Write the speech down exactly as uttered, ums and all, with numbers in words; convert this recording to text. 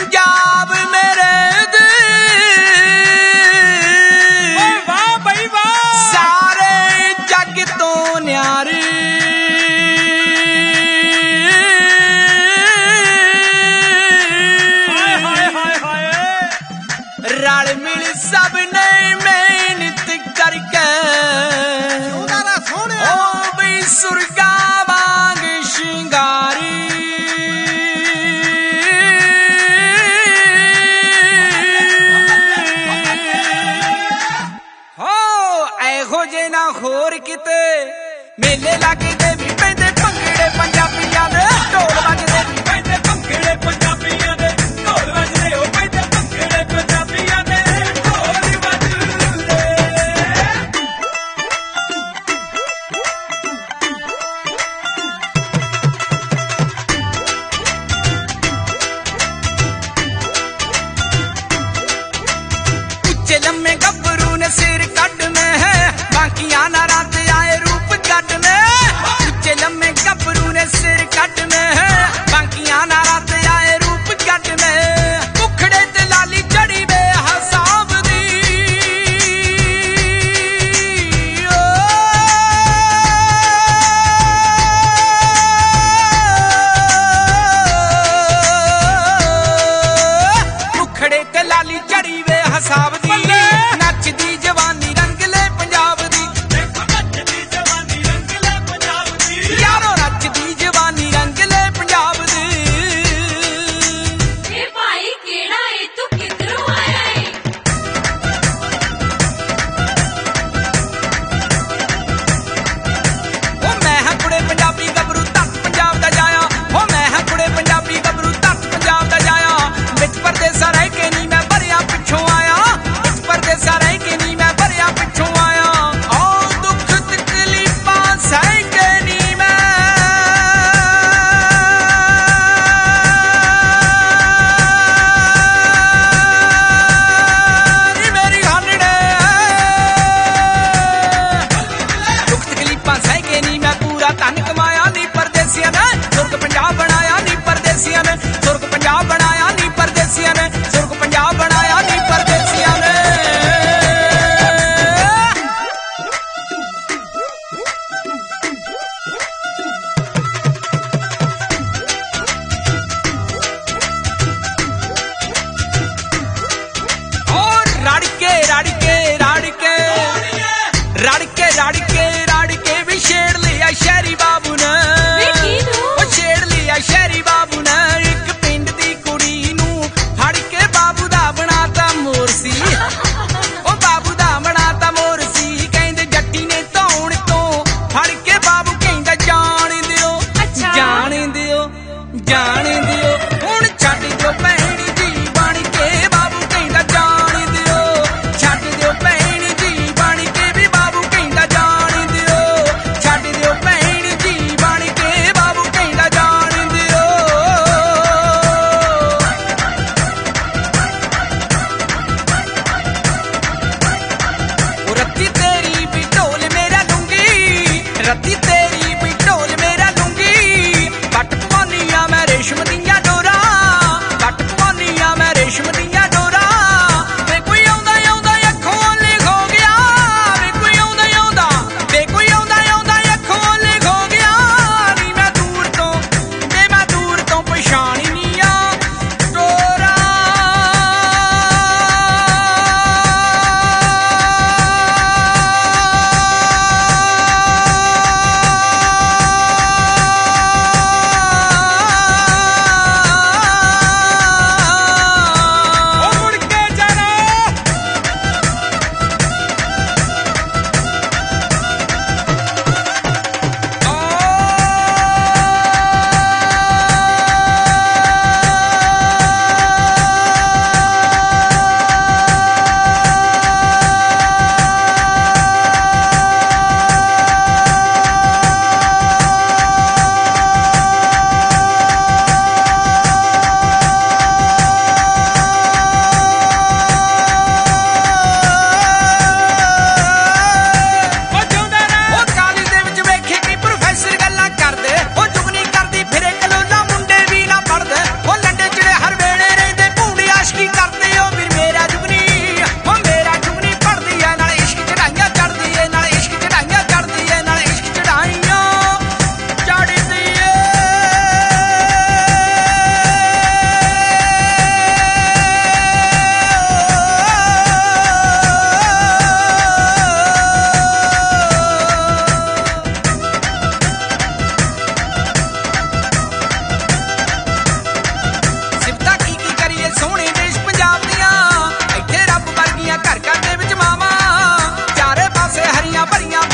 पंजाब मेरे दे वाह भाई वाह सारे जग तो न्यारे रल मिल सब ने मेहनत करके ओ भी सुरगा वांग शिंगारी हो ऐहो जे ना होर किते मेले लगदे भी पैंदे भंगड़े पंजाबियां दे ढोल वजदे भी पैंदे भंगड़े पंजाबियां दे ढोल वजदे ओ पैंदे भंगड़े पंजाबियां दे ढोल वजदे उच्चे लम्मे गब्बरू ने सिर कटने बाकियां ना रात आए रूप कटने उच्चे लम्मे गब्बरू ने सिर कटने बाकियां ना रात आए रूप कटने मुखड़े ते लाली चढ़ी वे हसाब दी ओ मुखड़े ते लाली चढ़ी वे हसाब दी नचदी जवानी रंगले पंजाब दी नचदी जवानी रंगले पंजाब दी यारो नचदी जवानी रंगले पंजाब दी ए भाई केड़ा ए तू किधरों आया है ओ मैं हां कुड़े पंजाबी गबरू तक पंजाब दा जाया ओ मैं हां कुड़े पंजाबी गबरू तक पंजाब दा जाया विच परदेसा रह के नी मैं भरिया पिछों आया विच परदेसा रह के नी मैं भरिया पिछों आया ओ दुख तकलीफां सह के नी मैं नी मेरी हानड़े दुख तकलीफां सह के नी मैं पूरा धन कमाया नी परदेसियां ने सुर्ग पंजाब बनाया नी परदेसियां ने सुर्ग पंजाब बनाया नी परदेसियां ने सुर्ग पंजाब बनाया नी परदेसियां ने और रड़के रड़के रड़के रड़के रड़के रड़के भी छेड़ लिया शहरी बाबू ने वे की तू ओ छेड़ लिया शहरी बाबू ने एक पिंड दी कुड़ी नू फड़ के बाबू दा बनाता मोरसी ओ बाबू दा बनाता मोरसी कहंदे जट्टी ने धौण तो फड़ के बाबू कहंदा जान दियो अच्छा। जान दियो जान दियो हुण छड्ड दियो भैणी जी बन के बाबू कहंदा जान दियो छड्ड दियो भैणी जी बन के भी बाबू कहंदा जान दियो ਭਰੀਆਂ